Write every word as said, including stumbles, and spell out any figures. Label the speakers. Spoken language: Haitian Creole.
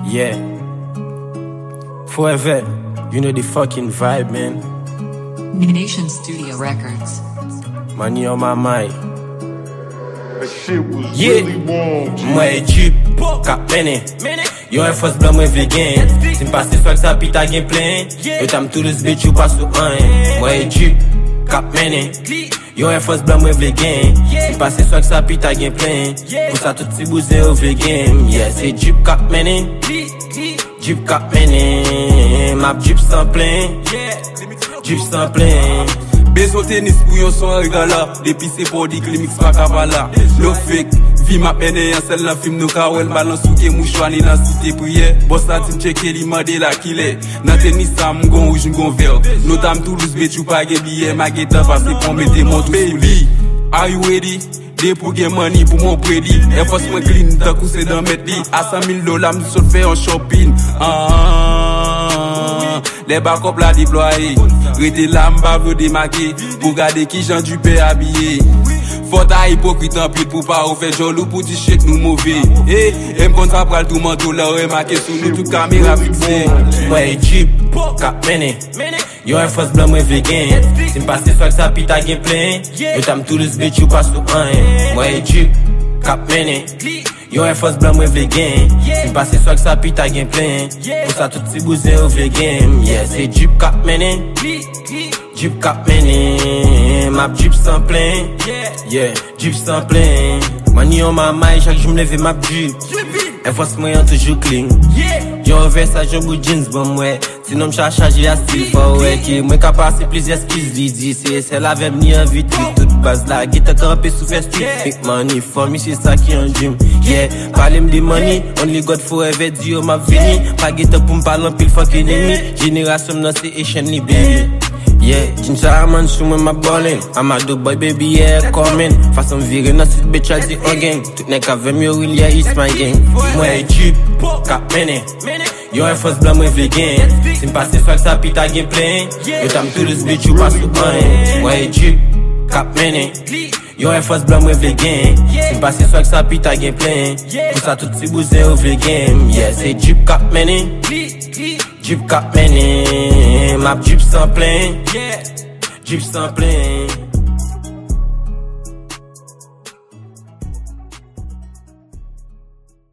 Speaker 1: Yeah. Forever. You know the fucking vibe, man.
Speaker 2: Nation Studio Records.
Speaker 1: Money on my mind.
Speaker 3: That shit was
Speaker 1: Yeah.
Speaker 3: really warm.
Speaker 1: Moi et Jeep, cap mene. Yo un force blanc, moi vle gen. Si m'passe swag sa pita gen plein. Yo tam tout les bitch ou pas sous un. Moi et Jeep, cap mene. Yo un force blanc, moi vle gen. Si m'passe swag sa pita gen plein. Pour ça tout si bousé ou vle gen. Yeah, c'est Jeep cap mene. Jeep cap mene. Map Jeep sans plein. Jeep sans plein.
Speaker 4: Beso tennis pou yon son regala. Depi se body klimix pa kavala. No fake, vi ma pene yon sel la film nou ka wel balans souke mouchwani nan cité priye. Boss la tim cheke li mande la kile. Nan tennis sa mgon rouge mgon vert. Notam Toulouse bet you pa ge biye. Ma geta pase pon mette mon tout sou li. Are you ready? Dey pou gen money pou mon predi. E fos mwen clean ta kouse dan met li. A cent mille dollars m sot fè en shopping. Ah, les backup la déployé. Rete la m'ba vle démarqué. Pour garder qui Jean Dupé habillé. Faut ta hypocrite en pile pour pas ou faire jolou pour dire chèque nous mauvais. Eh, M kon sa pral tout manteau là remarqué sous nous tout caméra fixée.
Speaker 1: Moi et Jeep, cap mene. Yo un force blanc, moi vle gen. Si m'passe swag sa pita gen plein. Yo tam tout les bitch ou pas sous un. Moi et Jeep, cap mene. Yo un force blanc, moi vle gen. Si m'passe swag sa pita gen plein. Pour ça tout si bousé ou vle gen. Yeah, c'est Jeep cap mene. Jeep cap mene. Map Jeep sans plein. Yeah, Jeep sans plein. Money on my mind, chaque jour m'leve map Jeep. Et force moi yon toujours clean. Yo vers ça je bout jeans bon moi. Sinon m'cha charge à style for ouais qui moi capable c'est plusieurs skills dit c'est c'est la même ni envie toute base la guitare campé sous fest street. Big money for me c'est ça qui en dream. Yeah, parler me de money, only God forever Dio m'a vini. Pas guitare pour me parler pile fucking ennemi. Génération non c'est Asian ni baby. Yeah, Jinja man sou mwen ma ballin. I'm a dope boy baby yeah coming. Façon viré nan sit bitch a di on gang. Tout nek avem yo will yeah it's my gang. Moi et Jeep, cap mene. Yo un force blanc moi vle gen. Si m'passe swag sa pita gen plein. Yo tam tout les bitch ou pas sous un. Moi et Jeep, cap mene. Yo un force blanc moi vle gen. Si m'passe swag sa pita gen plein. Pour ça tout si bousé ou vle gen. Yeah, c'est Jeep cap mene. Jeep cap mene. Map Jeep sans plein. Jeep sans plein.